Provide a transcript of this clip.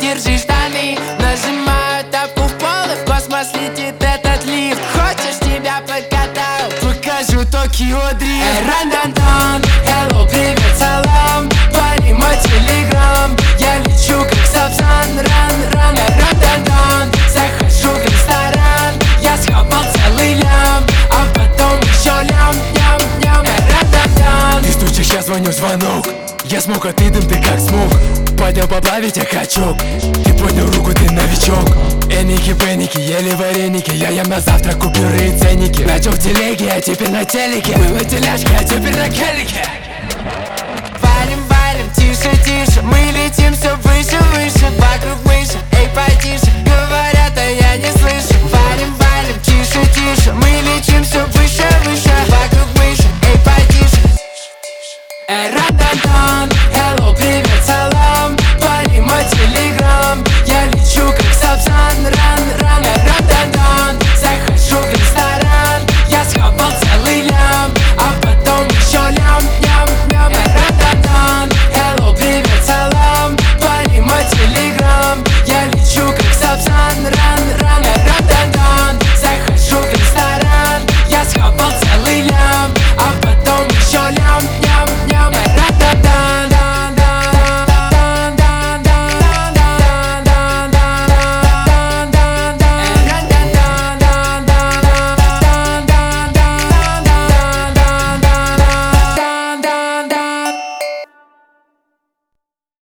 держи штаны. Нажимаю тапку в пол, и в космос летит этот лифт. Хочешь, тебя покатаю? Покажу Токио дрифт. Ран-дан-дан, hello, привет, салам. Пари мой телеграм. Я лечу как Сапсан, ран-ран. Ран-дан-дан, захожу в ресторан. Я схапал целый лям, а потом еще лям-ням-ням. Ран-дан-дан. Ты стучишь, я звоню, звонок. Я смог, а ты дым, ты как смог. Поднял поплавить, я качок. Ты поднял руку, ты новичок. Эники-пеники, ели вареники. Я ем на завтрак, купюры и ценники. Начал в телеге, а теперь на телеке. Была теляшка, а теперь на келике. Валим, валим, тише, тише. Мы летим все выше, выше. Вокруг мыши, эй, потише. Говорят, а я не слышу. Валим, валим, тише, тише. Мы летим все выше.